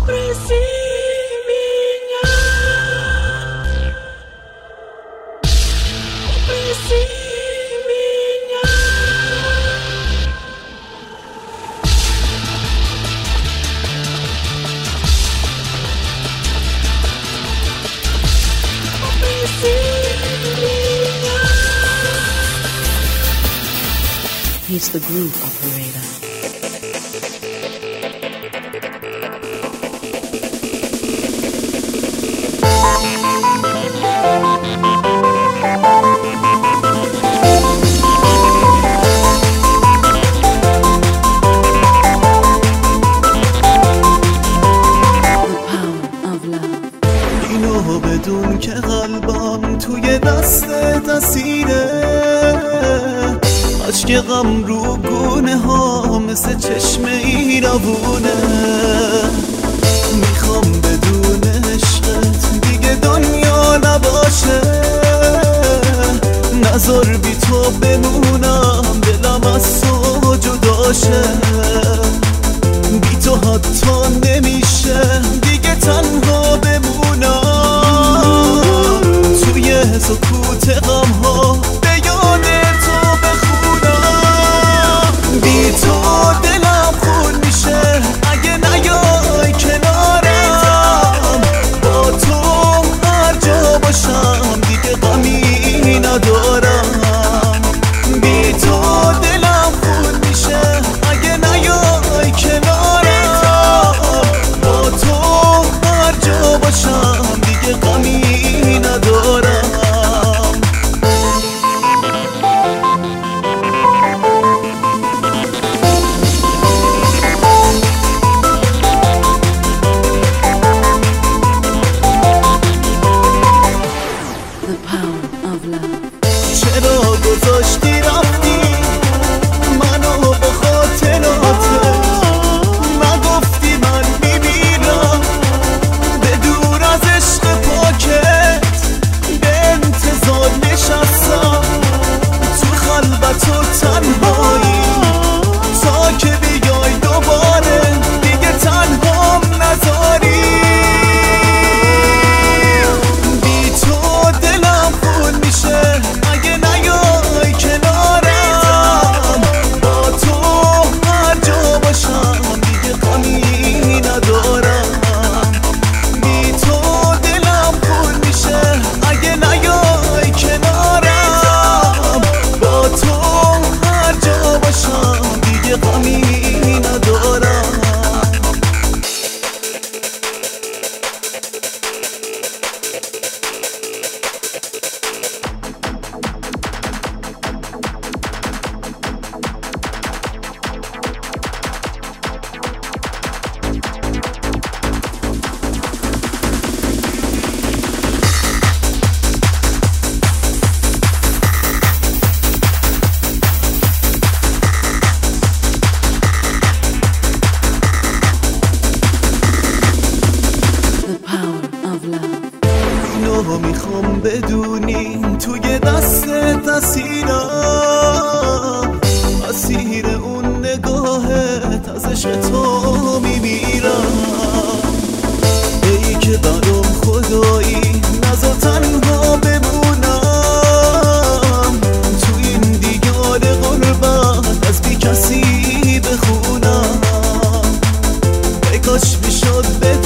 He's the groove operator. اینو بدون که قلبم توی دست اسیره، اشک غم رو گونه ها مثل چشم ایرابونه. میخوام بدون عشقت دیگه دنیا نباشه، نذار بی تو بمونم دلم از تو جداشه. بی تو حتی نمیشه دیگه تنها بمونم، توی سکوت غم ها به یاد تو بخونم. بی تو دلم خون میشه اگه نیای کنارم، با تو هر جا باشم دیگه غمی ندارم. بی تو دلم خون میشه اگه نیای کنارم، با تو هر جا باشم دیگه غمی ندارم. چرا گذاشتی رفتی منو با خاطراتت، نگفتی من میمیرم به دور از عشق پاکت. به انتظار نشستم تو خلوت و تنهایی تا که بیای دوباره دیگه تنهام نذاری. بی تو دلم خون میشه اگه نیای کنارم، با تو هر جا باشم دیگه غمی ندارم. بی تو دلم خون میشه اگه نیای کنارم، با تو هر جا باشم دیگه غمی ندارم. اینو میخوام بدونی توی دستت اسیرم، اسیر اون نگاهت از عشق تو میمیرم. ای که برام خدایی نذار تنها بمونم، تو این دیار غربت از بی کسی بخونم. ای کاش میشد